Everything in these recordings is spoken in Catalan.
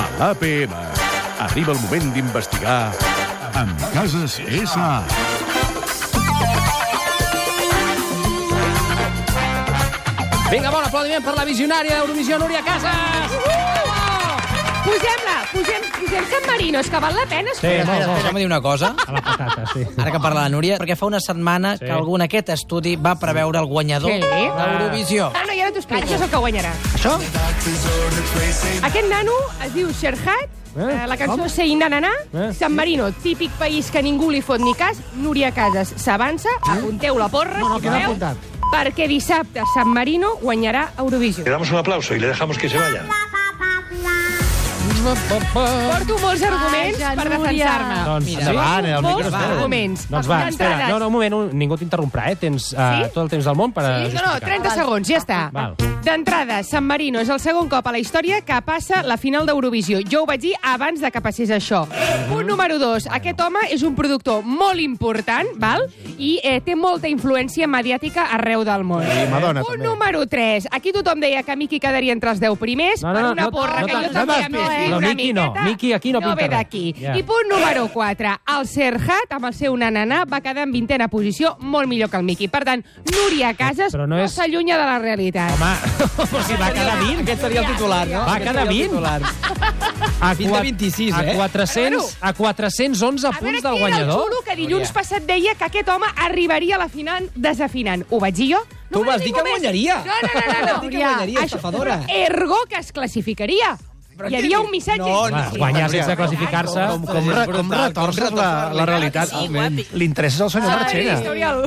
A l'APM arriba el moment d'investigar amb Cases S.A. Vinga, bon aplaudiment per la visionària d'Eurovisió, Núria Casas! Posem San Marino, és que val la pena. Sí, deixa'm dir una cosa. A la patata, sí. Ara que parla la Núria, perquè fa una setmana que algú en aquest estudi va preveure el guanyador d'Eurovisió. Ah, no, ja no t'ho explico, això és el que guanyarà. Això? Aquest nano es diu Serhat, la cançó Sei Nanana, San Marino, típic país que ningú li fot ni cas, Núria Casas s'avança, apunteu la porra, si voleu, perquè dissabte San Marino guanyarà Eurovisió. Le damos un aplauso y le dejamos que se vaya. Porto molts arguments per defensar-me. Doncs, endavant, el micro és teu. Arguments. Doncs va, espera, no, un moment, ningú t'interromprà, Tens tot el temps del món per justificar. No, 30 segons, ja està. D'entrada, San Marino és el segon cop a la història que passa la final d'Eurovisió. Jo ho vaig dir abans de que passés això. Punt número 2. Aquest home és un productor molt important, val? I té molta influència mediàtica arreu del món. Punt número 3. Aquí tothom deia que Miki quedaria entre els 10 primers per una porra que jo també no una miqueta. Miki aquí no pinta ve d'aquí. I punt número 4. El Serhat, amb el seu nananà, va quedar en 20a posició, molt millor que el Miki. Per tant, Núria Casas no s'allunya de la realitat. Home, però si va quedar 20. Aquest seria el titular, no? Va quedar 20. A 20 de 26, A 411 punts del guanyador. A veure, qui era el xulo que dilluns passat deia que aquest home arribaria a la final desafinant? Ho vaig dir jo? Tu vas dir que guanyaria. No. Vas dir que guanyaria, estafadora. Ergo que es classificaria. Hi havia un missatge. Guanyar sense classificar-se. Com retorces la realitat. L'interès és el senyor Marchena.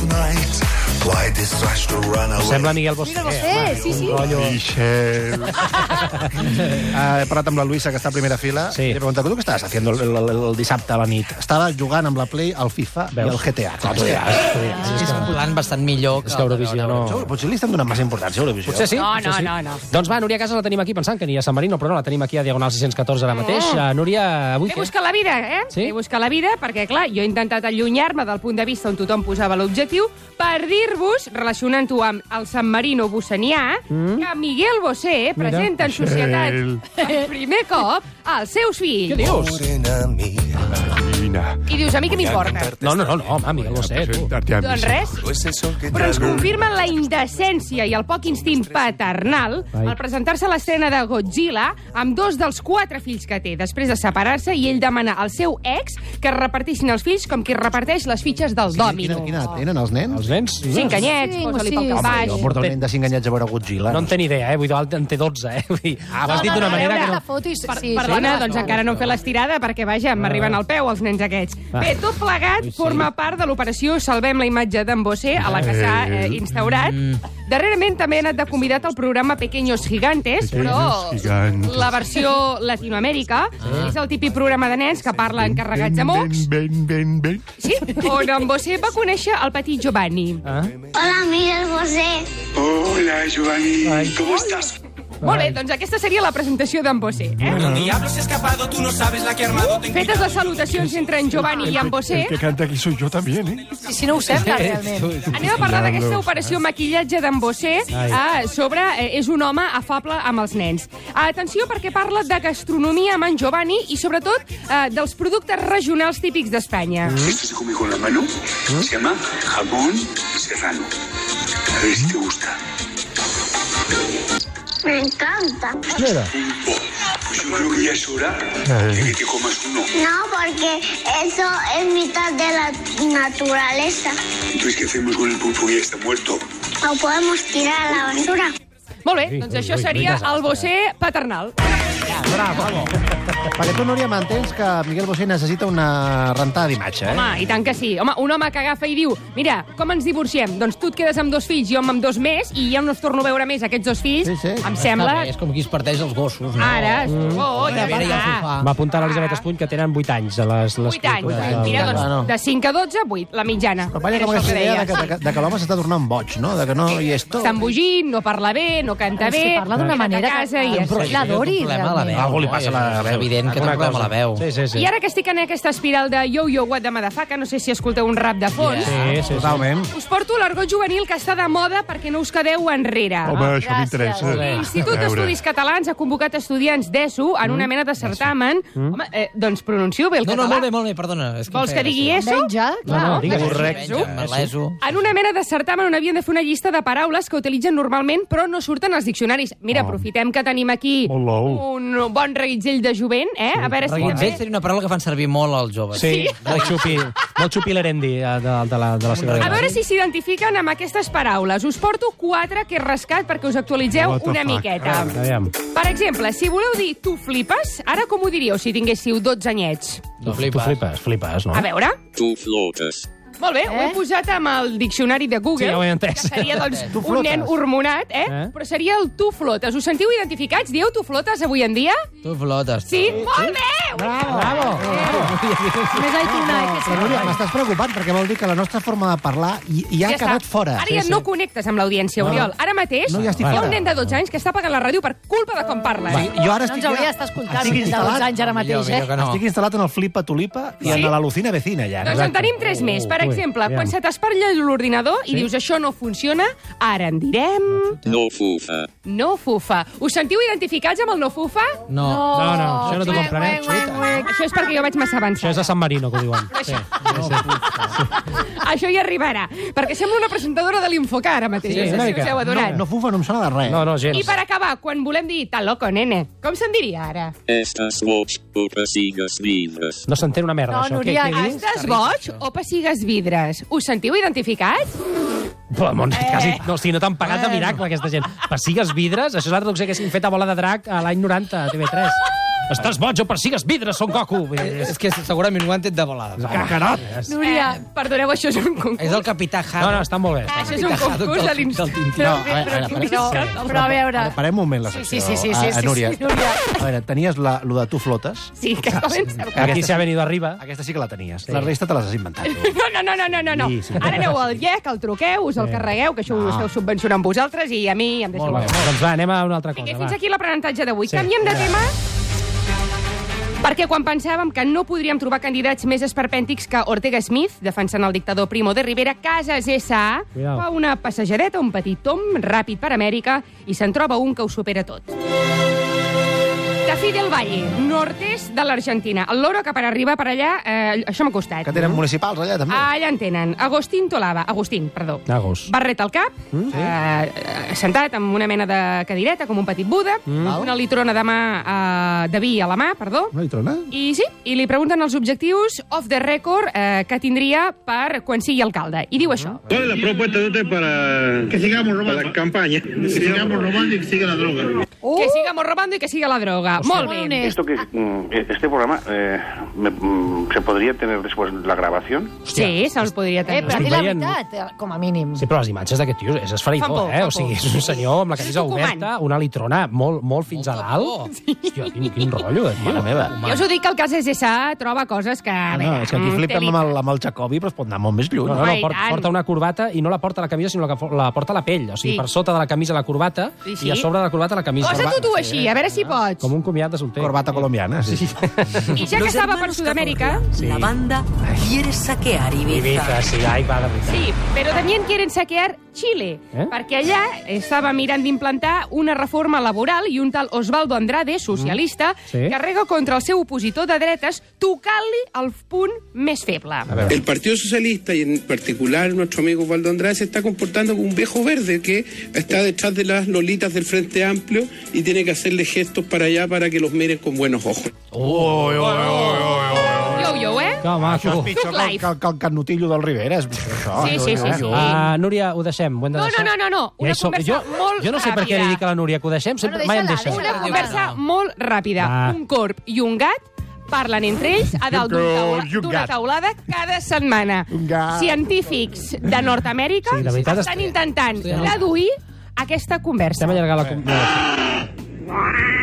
Sembla Miguel Bosé. Sí. Michel. He parlat amb la Luisa, que està a primera fila. Sí. Li he preguntat, tu què estaves haciendo el dissabte a la nit? Estava jugant amb la Play, al FIFA i al GTA. És un plan bastant millor que Eurovisió no... Potser li estem donant massa importància a Eurovisió. Potser sí. No. Doncs va, Núria Casas la tenim aquí pensant que n'hi ha San Marino, però no, la tenim aquí a Diagonal 614 ara mateix. Núria, avui He què? buscat la vida, Sí? He buscat la vida perquè, clar, jo he intentat allunyar-me del punt de vista on tothom posava l'objectiu per dir-vos, relacionant-ho amb el San Marino bossanià, que Miguel Bosé presenta en societat per primer cop als seus fills. Què dius? I dius, a mi què m'importa? No, home, Miguel Bosé, tu. Doncs res. Però ens confirmen la indecència i el poc instint paternal al presentar-se a l'estrena de Godzilla amb 2 dels 4 fills que té, després de separar-se, i ell demana al seu ex que repartissin els fills com qui reparteix les fitxes del dòmino. Quina edat tenen els nens? Els nens? 5 anyets, posa-li pel cap baix. Jo porto un nen de 5 anyets a veure Godzilla. No en té ni idea, vull dir, en té 12, Vull dir, ho has dit d'una manera que no... Perdona, doncs encara no hem fet l'estirada perquè, vaja, m'arriben al peu els nens aquests. Bé, tot plegat forma part de l'operació Salvem la imatge d'en Bosé, a la que s'ha instaurat. Darrerament també ha anat de convidat al programa Pequeños Gigantes, però la versió Latinoamèrica és el típic programa de nens que parlen carregats de mocs. Sí, on en Bosé va conèixer el petit Giovanni. Hola, Miguel Bosé. Hola, Giovanni. ¿Cómo estás? Molt bé, doncs aquesta seria la presentació d'en Bosé. Fetes les salutacions entre en Giovanni i en Bosé, El que canta aquí soy yo también, ¿eh? si no ho sembla, realment. Anem a parlar d'aquesta operació maquillatge d'en Bosé sobre és un home afable amb els nens. Atenció, perquè parla de gastronomia amb en Giovanni i, sobretot, dels productes regionals típics d'Espanya. Esto se come con la mano. Se llama jamón serrano. A ver si te gusta. Me encanta. Pues yo creo que ya es hora de que te comas uno. No, porque eso es mitad de la naturaleza. Entonces, ¿qué hacemos con el pulpo que ya está muerto? Lo podemos tirar a la basura. Molt bé, doncs això seria el Bosé paternal. Bravo. Perquè tu, Núria, m'entens que Miguel Bosé necessita una rentada d'imatge, Home, i tant que sí. Home, un home que agafa i diu, mira, com ens divorciem? Doncs tu et quedes amb 2 fills, jo amb 2 més, i ja no els torno a veure més, aquests 2 fills. Em sembla... És com qui es parteix els gossos, no? Ara, Va apuntar l'Elisabet Espuny, que tenen 8 anys. 8 anys. Mira, doncs, de 5 a 12, 8, la mitjana. Però balla com aquesta idea de que l'home s'està tornant boig, no? De que no hi és tot. Està embogint, no parla bé, no canta bé. Parla d'una manera que l'adori, realment. Ah, la veu. Algú li passa la És veu. evident que té un problema a la veu. Sí. I ara que estic en aquesta espiral de yo-yo what de motherfucker, no sé si escolteu un rap de fons, Sí. Totalment. us porto l'argot juvenil que està de moda perquè no us quedeu enrere. Home, això m'interessa. L'Institut d'Estudis Catalans ha convocat estudiants d'ESO en una mena de certamen. Home, doncs pronuncio bé el No, català. molt bé, perdona. És que Vols em que feia digui gràcia. ESO? Menja, clar. No, digues. Correcte. L'ESO. En una mena de certamen on havien de fer una llista de paraules que utilitzen normalment però no surten als diccionaris. Mira, aprofitem que tenim aquí Molt nou. un bon reguitzell de jovent, A veure si... Reguitzell seria una paraula que fan servir molt als joves. Sí, molt xupi l'herendi de la seva A veure si s'identifiquen amb aquestes paraules. Us porto 4 que he rascat perquè us actualitzeu What the una fuck? miqueta. Aviam. Per exemple, si voleu dir tu flipes, ara com ho diríeu si tinguéssiu 12 anyets? Tu Tu flipes, no? A veure... Tu flotes. Molt bé, ho he posat amb el diccionari de Google, Sí, ja ho he entès. que seria doncs, Tu un nen flotes. hormonat, però seria el tu flotes. Us sentiu identificats? Dieu tu flotes avui en dia? Tu flotes. Sí? Molt bé! Bravo! Més aituna, que Però, Núria, m'estàs preocupant perquè vol dir que la nostra forma de parlar ja ha està. quedat fora. Ara ja no connectes amb l'audiència, Oriol. Ara mateix No, ja estic hi ha fora. un nen de 12 anys que està pagant la ràdio per culpa de com parles. Jo ara No estic ens hauria d'estar escoltant estic fins de 12 anys ara mateix, Millor que no. Estic instal·lat en el Flipa Tulipa i en l'Alucina Vecina, ja. Doncs en tenim 3 més. Per Ui, exemple, aviam. quan se t'esparlla l'ordinador i dius això no funciona, ara en direm No fufa. no fufa. Us sentiu identificats amb el no fufa? No. No, això no t'ho compraré. Això és perquè jo vaig massa Això avançada. és de San Marino, que ho diuen. Sí. Això hi arribarà. Perquè sembla una presentadora de l'Infocar ara mateix. Sí, no sé una si mica. us heu adonat. No fufa, no em sona de res. No, gens. I per acabar, quan volem dir "ta loco, nene", com se'n diria ara? Estàs boig o pessigues vidres. No s'entén una merda, No, això. Núria, Què dius? Estàs boig o pessigues vidres? Us sentiu identificats? Però, quasi, no, o sigui, no t'han pagat de miracle, aquesta gent. Pessigues vidres, això és la traducció que haguessin fet a Bola de Drac a l'any 90 a TV3. Estàs boig o persigues vidres, Son Goku. És que segurament ho han tret de volada. Cacarot. Núria, Perdoneu, això és un concurs. És el capità Haddock. No, està molt bé. Això és un concurs de l'Institut. No, a veure, parem un moment la secció. Sí, Núria. Núria. A veure, tenies lo de tu flotes. Sí, que està ben cert. Aquí s'ha venido arriba. Aquesta sí que la tenies. La resta te les has inventat. Tu. No. Sí. Ara aneu al IEC, el truqueu, us el carregueu, que això ho esteu subvencionant vosaltres, i a mi em deixeu... Molt bé. Doncs va, anem a una altra cosa. Vinga, Va. fins aquí l'aprenentatge d'avui. Sí. Canviem de tema... Perquè quan pensàvem que no podríem trobar candidats més esperpèntics que Ortega Smith, defensant el dictador Primo de Rivera, Casas S.A. Cuidao. fa una passejadeta, un petit tomb ràpid per Amèrica, i se'n troba un que ho supera tot. Tafí del Valle, nord-est de l'Argentina. El loro que per arribar per allà, això m'ha costat. Que tenen municipals allà, també. Allà en tenen. Agustín, perdó. Agos. Barret al cap, sentat amb una mena de cadireta, com un petit Buda, una litrona de vi a la mà, perdó. Una litrona? I sí, i li pregunten els objectius off the record que tindria per quan sigui alcalde. I diu això. ¿Cuál es la propuesta de usted para, Que sigamos para robando. la campaña? Que sigamos robando y que siga la droga. Que sigamos robando i que siga la droga. Molt bé. honest. Esto que este programa se podría tener después la grabación. Sí, se'ls podria tenir. Però di la veient- veritat, com a mínim. Sí, però les imatges d'aquest tio és esfereïdor, Fan por, eh? fan O sigui, por. és un senyor amb la camisa És documant. oberta, una litrona molt fins a dalt. Hòstia, quin rotllo de tio. Mare meva. Jo us ho dic que el cas SSA troba coses que... No, és que aquí flipem amb el Jacobi, però es pot anar molt més lluny. No, Ai, tant. porta una corbata i no la porta a la camisa, sinó que la porta a la pell. O sigui, Sí. per sota de la camisa la corbata Sí. i a sobre de la corbata la camisa. Posa-t'ho tu així, a veure si pots. Com un comiat de solter. Corbata colombiana, sí. I ja que estava per Sud-amèrica... La banda quiere saquear Ibiza. Ibiza, sí, ai, va, de veritat. Sí, però también quieren saquear Chile, perquè allà estava mirant d'implantar una reforma laboral i un tal Osvaldo Andrade, socialista, carrega contra el seu opositor de dretes tocant-li el punt més feble. El Partido Socialista y en particular nuestro amigo Osvaldo Andrade se está comportando como un viejo verde que está detrás de las lolitas del Frente Amplio y tiene que hacerle gestos para allá para que los miren con buenos ojos. Yo, eh? Que maco. Això és pitjor que el canutillo del Rivera. És això. Sí. Núria, ho deixem, ho hem de deixar. No. Una conversa molt jo no sé per què ràpida. li dic a la Núria que ho deixem, sempre mai em deixa. Una conversa molt ràpida. Un corb i un gat parlen entre ells a dalt d'una taulada cada setmana. Científics de Nord-amèrica estan intentant traduir aquesta conversa. Estem allargant la conversa.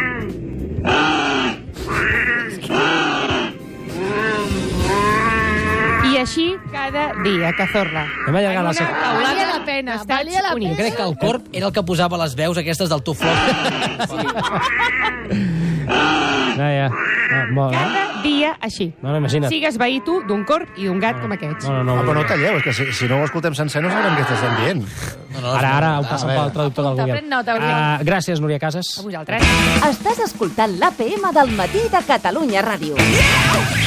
I així cada dia, Cazorla. Hem allargat la secció. Valia la pena, valia la Jo pena. crec que el corp era el que posava les veus aquestes del tu flot. Ja. Cada dia així. No, imagina't. Sigues veí tu d'un corb i d'un gat com aquests. Però no talleu, és que si no ho escoltem sencer no sabrem què estem dient. Ara ho passen pel traductor del Google. Pren nota, Oriol. Gràcies, Núria Casas. A vosaltres. Estàs escoltant l'APM del matí de Catalunya Ràdio.